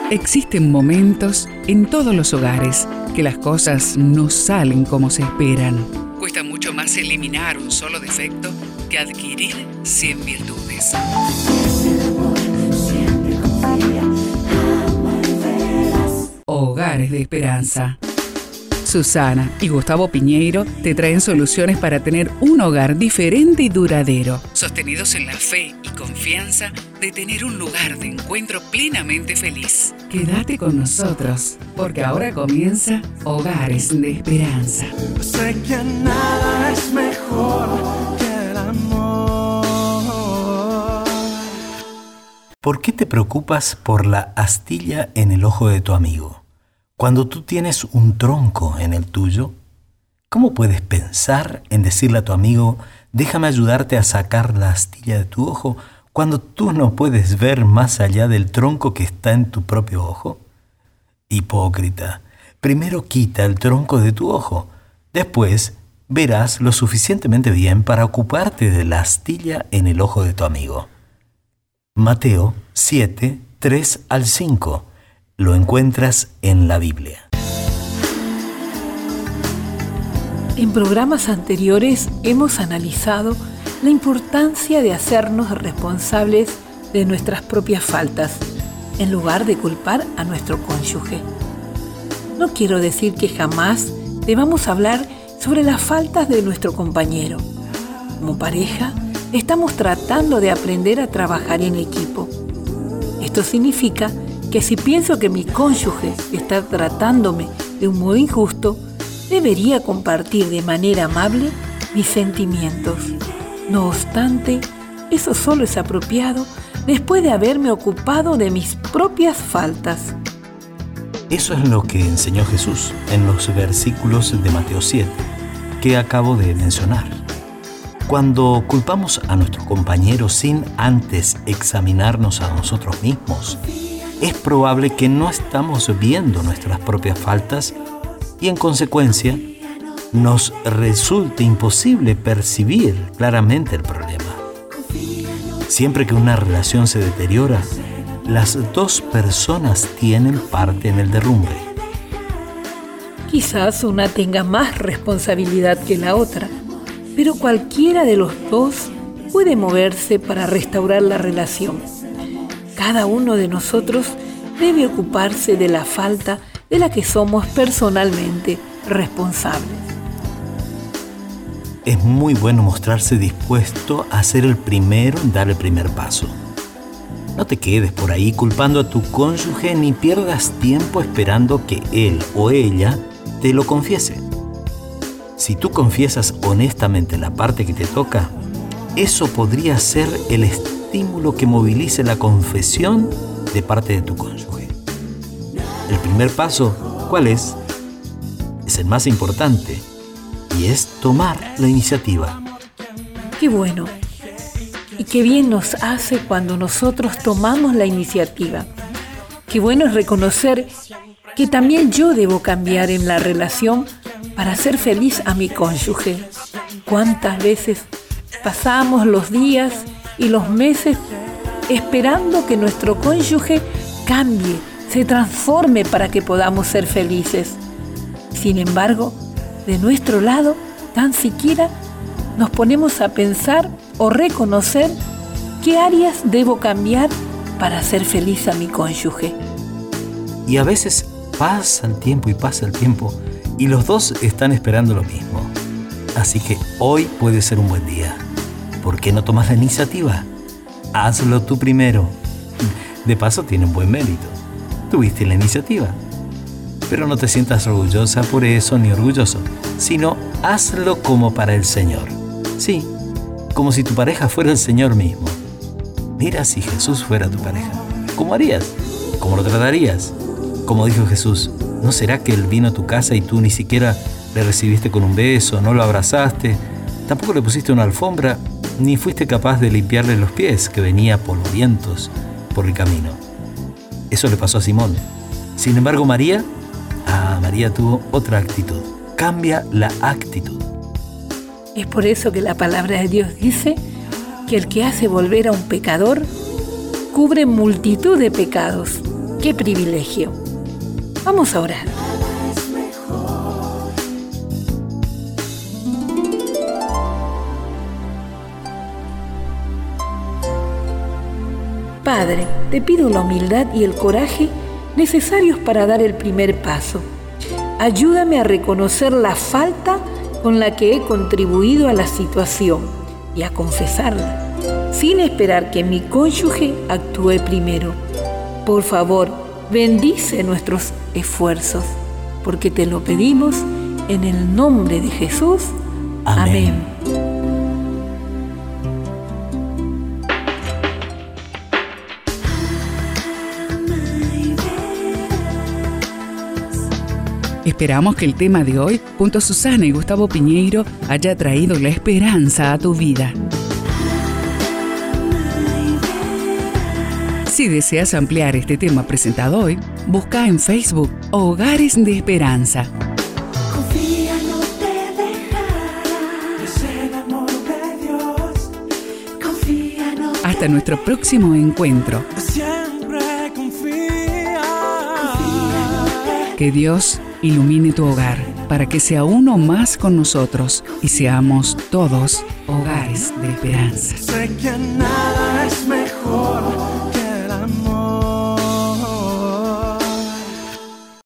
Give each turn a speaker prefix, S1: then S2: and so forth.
S1: Existen momentos en todos los hogares que las cosas no salen como se esperan. Cuesta mucho más eliminar un solo defecto que adquirir 100 virtudes. Hogares de Esperanza. Susana y Gustavo Piñeiro te traen soluciones para tener un hogar diferente y duradero, sostenidos en la fe y confianza de tener un lugar de encuentro plenamente feliz. Quédate con nosotros, porque ahora comienza Hogares de Esperanza.
S2: Sé que nada es mejor que el amor.
S3: ¿Por qué te preocupas por la astilla en el ojo de tu amigo cuando tú tienes un tronco en el tuyo? ¿Cómo puedes pensar en decirle a tu amigo, déjame ayudarte a sacar la astilla de tu ojo, cuando tú no puedes ver más allá del tronco que está en tu propio ojo? Hipócrita, primero quita el tronco de tu ojo, después verás lo suficientemente bien para ocuparte de la astilla en el ojo de tu amigo. Mateo 7, 3 al 5. Lo encuentras en la Biblia.
S4: En programas anteriores hemos analizado la importancia de hacernos responsables de nuestras propias faltas, en lugar de culpar a nuestro cónyuge. No quiero decir que jamás debamos hablar sobre las faltas de nuestro compañero. Como pareja, estamos tratando de aprender a trabajar en equipo. Esto significa que si pienso que mi cónyuge está tratándome de un modo injusto, debería compartir de manera amable mis sentimientos. No obstante, eso solo es apropiado después de haberme ocupado de mis propias faltas.
S3: Eso es lo que enseñó Jesús en los versículos de Mateo 7, que acabo de mencionar. Cuando culpamos a nuestro compañero sin antes examinarnos a nosotros mismos, es probable que no estamos viendo nuestras propias faltas y en consecuencia nos resulte imposible percibir claramente el problema. Siempre que una relación se deteriora, las dos personas tienen parte en el derrumbe.
S4: Quizás una tenga más responsabilidad que la otra, pero cualquiera de los dos puede moverse para restaurar la relación. Cada uno de nosotros debe ocuparse de la falta de la que somos personalmente responsables.
S3: Es muy bueno mostrarse dispuesto a ser el primero en dar el primer paso. No te quedes por ahí culpando a tu cónyuge ni pierdas tiempo esperando que él o ella te lo confiese. Si tú confiesas honestamente la parte que te toca, eso podría ser el estímulo que movilice la confesión de parte de tu cónyuge. El primer paso, ¿cuál es? Es el más importante y es tomar la iniciativa.
S4: Qué bueno y qué bien nos hace cuando nosotros tomamos la iniciativa. Qué bueno es reconocer que también yo debo cambiar en la relación para hacer feliz a mi cónyuge. ¿Cuántas veces pasamos los días y los meses esperando que nuestro cónyuge cambie, se transforme para que podamos ser felices? Sin embargo, de nuestro lado, tan siquiera nos ponemos a pensar o reconocer qué áreas debo cambiar para hacer feliz a mi cónyuge.
S3: Y a veces pasa el tiempo y los dos están esperando lo mismo. Así que hoy puede ser un buen día. ¿Por qué no tomas la iniciativa? Hazlo tú primero. De paso tiene un buen mérito. Tuviste la iniciativa. Pero no te sientas orgullosa por eso ni orgulloso, sino hazlo como para el Señor. Sí, como si tu pareja fuera el Señor mismo. Mira si Jesús fuera tu pareja. ¿Cómo harías? ¿Cómo lo tratarías? Como dijo Jesús, ¿no será que Él vino a tu casa y tú ni siquiera le recibiste con un beso, no lo abrazaste, tampoco le pusiste una alfombra, ni fuiste capaz de limpiarle los pies, que venía polvorientos por el camino? Eso le pasó a Simón. Sin embargo, María tuvo otra actitud. Cambia la actitud.
S4: Es por eso que la palabra de Dios dice que el que hace volver a un pecador cubre multitud de pecados. ¡Qué privilegio! Vamos a orar. Padre, te pido la humildad y el coraje necesarios para dar el primer paso. Ayúdame a reconocer la falta con la que he contribuido a la situación y a confesarla, sin esperar que mi cónyuge actúe primero. Por favor, bendice nuestros esfuerzos, porque te lo pedimos en el nombre de Jesús. Amén.
S1: Esperamos que el tema de hoy, junto a Susana y Gustavo Piñeiro, haya traído la esperanza a tu vida. Si deseas ampliar este tema presentado hoy, busca en Facebook Hogares de Esperanza.
S2: Confía, no te dejará. Es el amor de Dios. Confía, no te
S1: Hasta nuestro próximo encuentro.
S2: siempre confía.
S1: Que Dios ilumine tu hogar para que sea uno más con nosotros y seamos todos hogares de esperanza.
S2: Sé que nada es mejor